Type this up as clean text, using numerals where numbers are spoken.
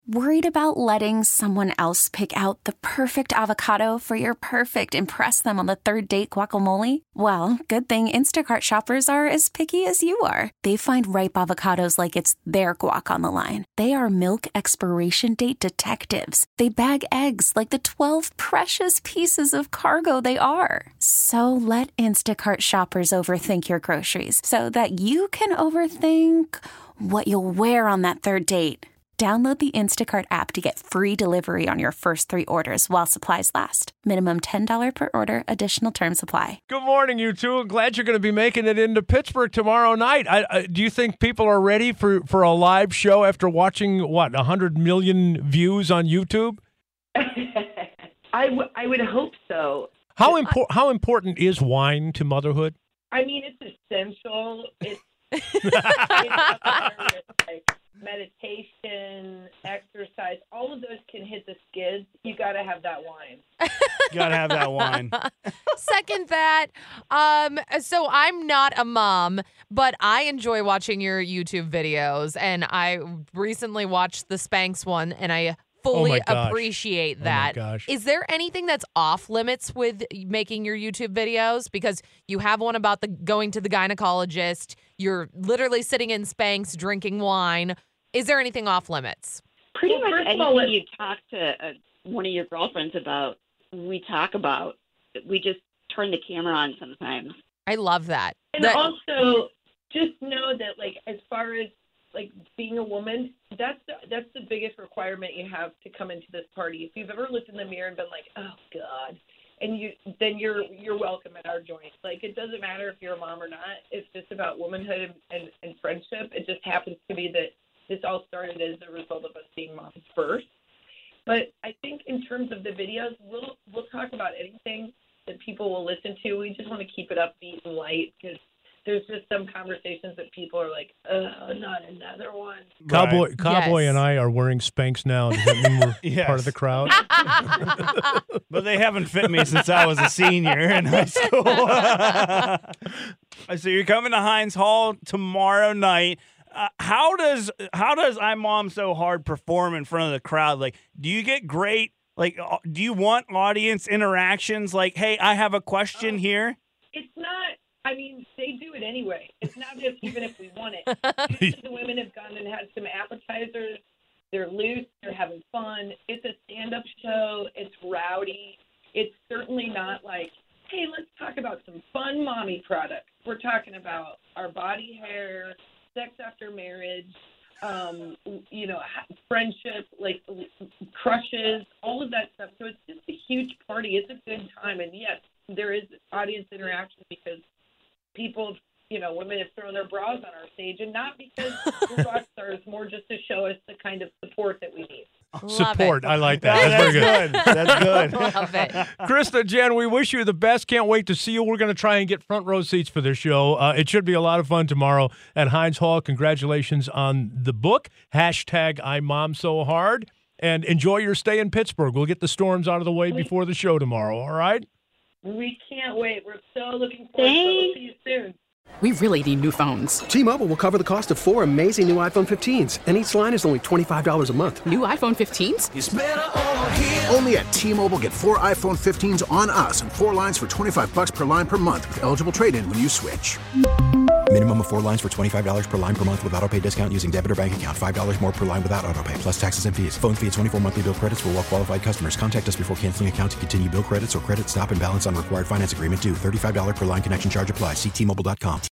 Worried about letting someone else pick out the perfect avocado for your perfect impress them on the third date guacamole? Well, good thing Instacart shoppers are as picky as you are. They find ripe avocados like it's their guac on the line. They are milk expiration date detectives. They bag eggs like the 12 precious pieces of cargo they are. So let Instacart shoppers overthink your groceries so that you can overthink what you'll wear on that third date. Download the Instacart app to get free delivery on your first 3 orders while supplies last. Minimum $10 per order. Additional terms apply. Good morning, you two. Glad you're going to be making it into Pittsburgh tomorrow night. Do you think people are ready for a live show after watching, 100 million views on YouTube? I would hope so. How important is wine to motherhood? I mean, it's essential. It's like meditation, exercise, all of those can hit the skids. You got to have that wine. Second that. So I'm not a mom, but I enjoy watching your YouTube videos, and I recently watched the Spanx one, and I fully appreciate that. Oh my gosh. Is there anything that's off limits with making your YouTube videos? Because you have one about going to the gynecologist. You're literally sitting in Spanx drinking wine. Is there anything off limits? Pretty much anything you talk to one of your girlfriends about, we talk about. We just turn the camera on sometimes. I love that. And also, just know that, like, as far as like being a woman, that's the biggest requirement you have to come into this party. If you've ever looked in the mirror and been like, oh God, and you're welcome at our joint. Like, it doesn't matter if you're a mom or not. It's just about womanhood and friendship. It just happens to be that this all started as a result of us being moms first. But I think in terms of the videos, we'll talk about anything that people will listen to. We just want to keep it upbeat and light because there's just some conversations that people are like, not another one. Cowboy Yes. and I are wearing Spanx now. Does that mean we're part of the crowd? But they haven't fit me since I was a senior in high school. So you're coming to Heinz Hall tomorrow night. How does I'm Mom So Hard perform in front of the crowd? Like, do you get great, like, do you want audience interactions? Like, hey, I have a question here. It's not. I mean, they do it anyway. It's not just even if we want it. Usually the women have gone and had some appetizers. They're loose. They're having fun. It's a stand-up show. It's rowdy. It's certainly not like, hey, let's talk about some fun mommy products. We're talking about our body hair, sex after marriage, friendship, like crushes, all of that stuff. So it's just a huge party. It's a good time. And yes, there is audience interaction because people, women have thrown their bras on our stage, and not because we're rock stars, more just to show us the kind of support that we need. Support. I like that. That's very good. That's good. Love it. Krista, Jen, we wish you the best. Can't wait to see you. We're going to try and get front row seats for this show. It should be a lot of fun tomorrow at Heinz Hall. Congratulations on the book. #I'm Mom So Hard. And enjoy your stay in Pittsburgh. We'll get the storms out of the way before the show tomorrow. All right? We can't wait. We're so looking forward to it. We'll see you soon. We really need new phones. T-Mobile will cover the cost of 4 amazing new iPhone 15s, and each line is only $25 a month. New iPhone 15s? It's better over here. Only at T-Mobile, get 4 iPhone 15s on us and 4 lines for $25 per line per month with eligible trade-in when you switch. Minimum of 4 lines for $25 per line per month with autopay discount using debit or bank account. $5 more per line without autopay, plus taxes and fees. Phone fee at 24 monthly bill credits for well-qualified customers. Contact us before canceling account to continue bill credits or credit stop and balance on required finance agreement due. $35 per line connection charge applies. See T-Mobile.com.